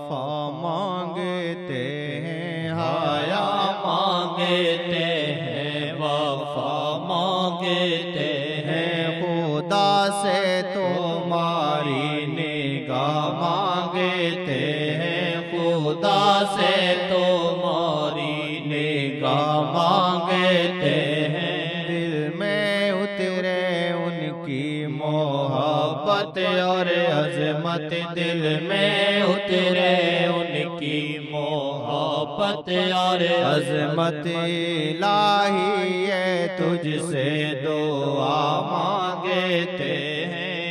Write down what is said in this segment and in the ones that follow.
وفا مانگتے ہیں، حیا مانگتے ہیں، وفا مانگتے ہیں، خدا سے تمہاری نگاہ مانگتے ہیں، خدا سے تمہاری نگاہ مانگتے ہیں، دل میں اترے ان کی محبت اور عظمت، دل میں اترے ان کی محبت اور عظمت الہی ہے، تجھ سے دعا مانگتے ہیں،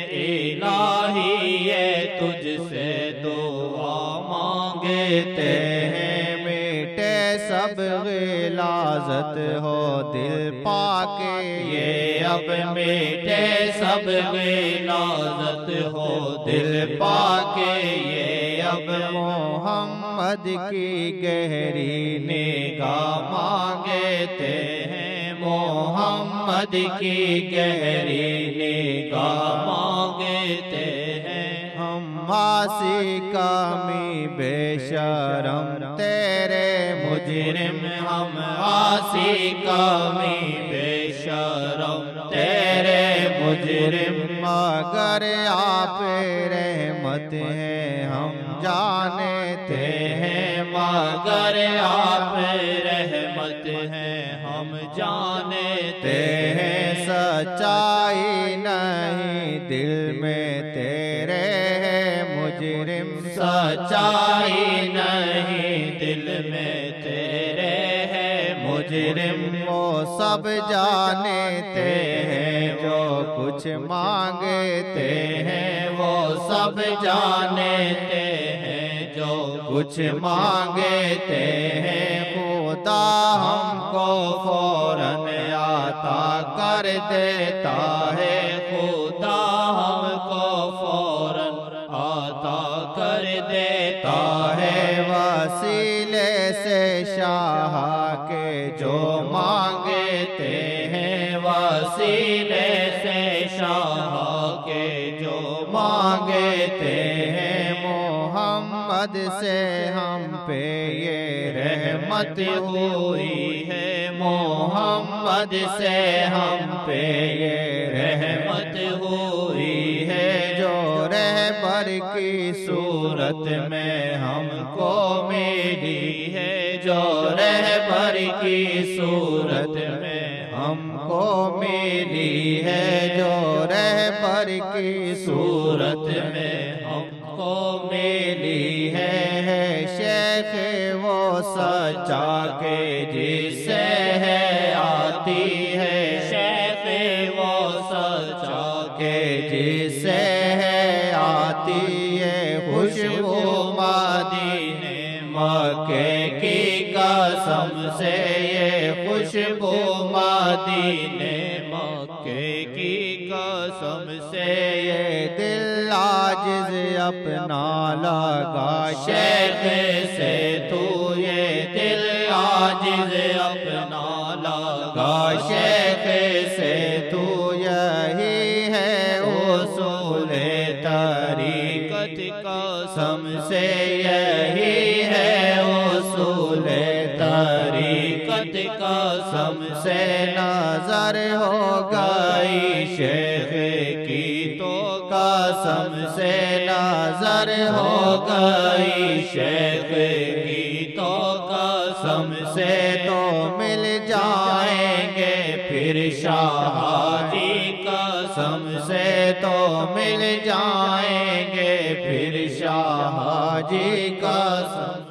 الہی ہے تجھ سے دعا مانگتے ہیں، میٹے سب غلاظت ہو دل پاک یہ اب میٹے سب غلاظت ہو دل پاک، یہ اب محمد کی گہری نگاہ مانگتے ہیں، محمد کی گہری نگاہ مانگتے ہیں، ہم عاصی کامی بے شرم تیرے مجرم، ہم عاصی کامی بے شرم تیرے مجرم، مگر آپ رحمت ہیں ہم جانتے ہیں، مگر آپ رحمت ہیں ہم جانتے ہیں، سچائی نہیں دل میں تیرے ہے مجرم، سچائی نہیں دل میں تیرے ہے مجرم، وہ سب جانتے ہیں جو کچھ مانگتے ہیں، وہ سب جانتے ہیں جو کچھ مانگتے ہیں، خدا ہم کو فوراً عطا کر دیتا ہے، خدا ہم کو فوراً عطا کر دیتا ہے، وسیلے سے شاہ کے جو مانگتے ہیں، وسیلے سے شاہ کے جو مانگتے ہیں، محمد سے ہم پہ یہ رحمت ہوئی ہے، محمد سے ہم پہ یہ رحمت ہوئی ہے، جو رہبر کی صورت میں ہم کو ملی ہے، جو رہبر کی صورت میں ہم کو ملی ہے، جو رہبر کی صورت میں ہم کو ملی ہے، شیخ وہ سچا کے جس سے ہے آتی ہے، شیخ وہ سچا کے جس سے ہے آتی ہے، خوشبو مدینے مکے کی قسم سے، یہ خوشبو مدینے مکے کی قسم سے، یہ دل عاجز اپنا لگا شیخ سے تو، یہ دل عاجز اپنا لگا شیخ سے تو، یہی ہے اصول طریقت قسم سے، یہی ہے اصول طریقت قسم سے، نظر ہو گئی شیخ کی تو قسم سے، نظر ہو گئی شیخ کی تو قسم سے، تو مل جائیں گے پھر شاہ جی قسم سے، تو مل جائیں گے پھر شاہ جی قسم